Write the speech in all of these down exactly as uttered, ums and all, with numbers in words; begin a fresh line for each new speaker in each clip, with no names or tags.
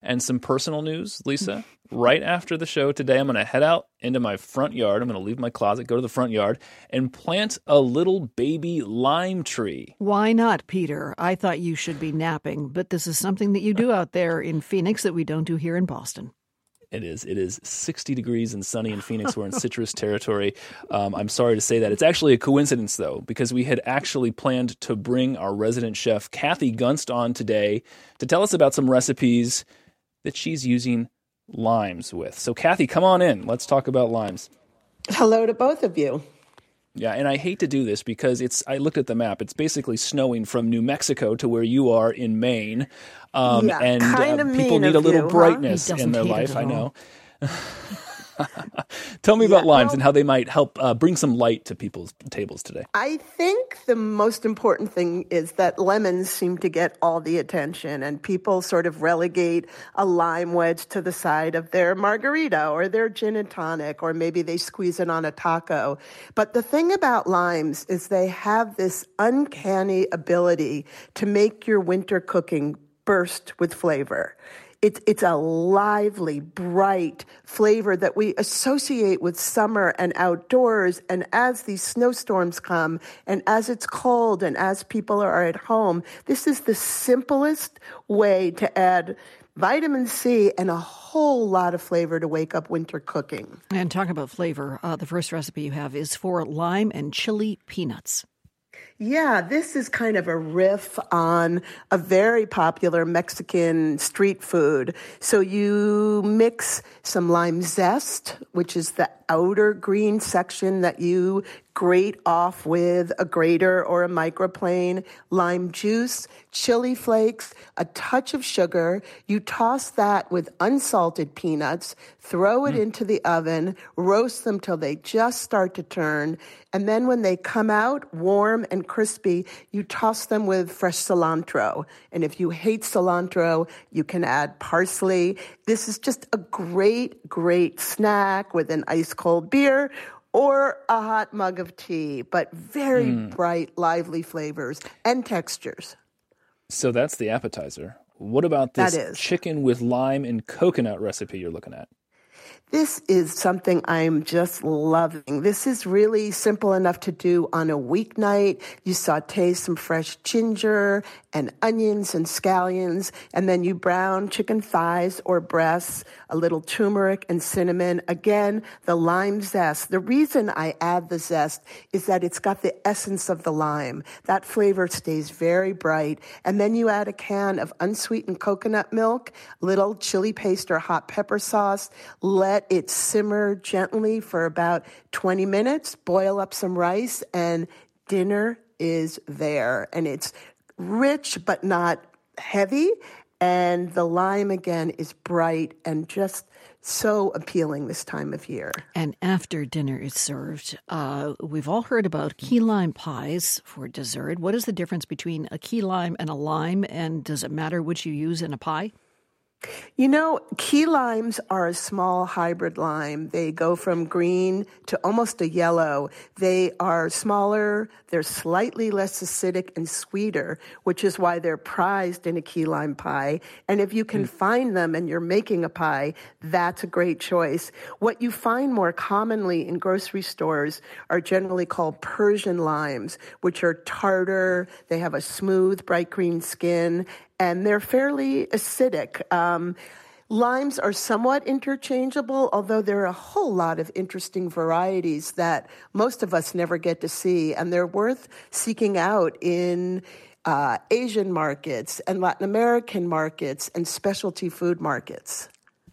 And some personal news, Lisa. Right after the show today, I'm going to head out into my front yard. I'm going to leave my closet, go to the front yard, and plant a little baby lime tree.
Why not, Peter? I thought you should be napping, but this is something that you do out there in Phoenix that we don't do here in Boston.
It is. It is sixty degrees and sunny in Phoenix. We're in citrus territory. Um, I'm sorry to say that. It's actually a coincidence, though, because we had actually planned to bring our resident chef, Kathy Gunst, on today to tell us about some recipes that she's using limes with. So, Kathy, come on in. Let's talk about limes.
Hello to both of you.
Yeah, and I hate to do this because it's. I looked at the map. It's basically snowing from New Mexico to where you are in Maine. Um,
yeah,
and
kind
uh,
of
people need a little you, brightness
huh?
in their life, I know. Tell me about yeah, limes well, and how they might help uh, bring some light to people's tables today.
I think the most important thing is that lemons seem to get all the attention, and people sort of relegate a lime wedge to the side of their margarita or their gin and tonic, or maybe they squeeze it on a taco. But the thing about limes is they have this uncanny ability to make your winter cooking burst with flavor. It's it's a lively, bright flavor that we associate with summer and outdoors. And as these snowstorms come, and as it's cold, and as people are at home, this is the simplest way to add vitamin C and a whole lot of flavor to wake up winter cooking.
And talking about flavor, uh, the first recipe you have is for lime and chili peanuts.
Yeah, this is kind of a riff on a very popular Mexican street food. So you mix some lime zest, which is the outer green section that you grate off with a grater or a microplane, lime juice, chili flakes, a touch of sugar. You toss that with unsalted peanuts, throw it mm. into the oven, roast them till they just start to turn. And then when they come out warm and crispy, you toss them with fresh cilantro. And if you hate cilantro, you can add parsley. This is just a great, great snack with an ice cold beer or a hot mug of tea, but very mm. bright, lively flavors and textures.
So that's the appetizer. What about this chicken with lime and coconut recipe you're looking at?
This is something I'm just loving. This is really simple enough to do on a weeknight. You saute some fresh ginger and onions and scallions, and then you brown chicken thighs or breasts, a little turmeric and cinnamon. Again, the lime zest. The reason I add the zest is that it's got the essence of the lime. That flavor stays very bright. And then you add a can of unsweetened coconut milk, little chili paste or hot pepper sauce. Let it simmer gently for about twenty minutes, boil up some rice, and dinner is there. And it's rich but not heavy, and the lime, again, is bright and just so appealing this time of year.
And after dinner is served, uh, we've all heard about key lime pies for dessert. What is the difference between a key lime and a lime, and does it matter which you use in a pie?
You know, key limes are a small hybrid lime. They go from green to almost a yellow. They are smaller, they're slightly less acidic and sweeter, which is why they're prized in a key lime pie. And if you can mm. find them and you're making a pie, that's a great choice. What you find more commonly in grocery stores are generally called Persian limes, which are tartar, they have a smooth, bright green skin, and they're fairly acidic. Um, limes are somewhat interchangeable, although there are a whole lot of interesting varieties that most of us never get to see, and they're worth seeking out in uh, Asian markets and Latin American markets and specialty food markets.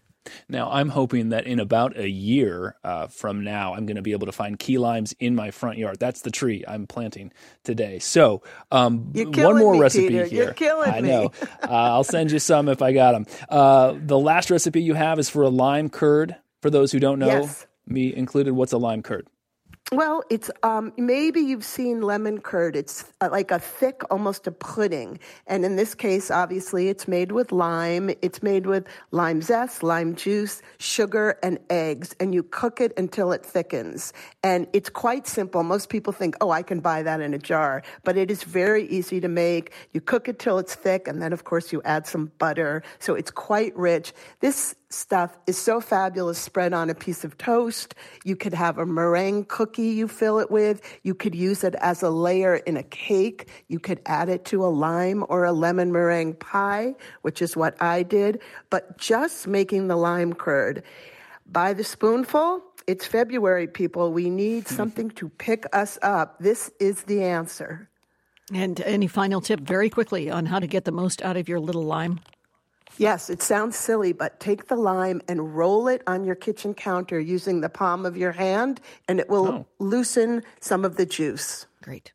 Now, I'm hoping that in about a year uh, from now, I'm going to be able to find key limes in my front yard. That's the tree I'm planting today. So um, one more
me,
recipe
Peter.
here.
You're killing
I
me.
know. uh, I'll send you some if I got them. Uh, the last recipe you have is for a lime curd. For those who don't know,
yes.
me included, what's a lime curd?
Well, it's um, maybe you've seen lemon curd. It's uh, like a thick, almost a pudding. And in this case, obviously, it's made with lime. It's made with lime zest, lime juice, sugar, and eggs. And you cook it until it thickens. And it's quite simple. Most people think, oh, I can buy that in a jar. But it is very easy to make. You cook it till it's thick. And then, of course, you add some butter. So it's quite rich. This stuff is so fabulous spread on a piece of toast. You could have a meringue cookie you fill it with. You could use it as a layer in a cake. You could add it to a lime or a lemon meringue pie, which is what I did. But just making the lime curd by the spoonful, it's February, people. We need something to pick us up. This is the answer.
And any final tip very quickly on how to get the most out of your little lime?
Yes, it sounds silly, but take the lime and roll it on your kitchen counter using the palm of your hand, and it will oh. loosen some of the juice.
Great.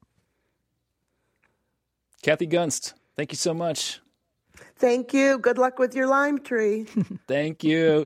Kathy Gunst, thank you so much.
Thank you. Good luck with your lime tree.
Thank you.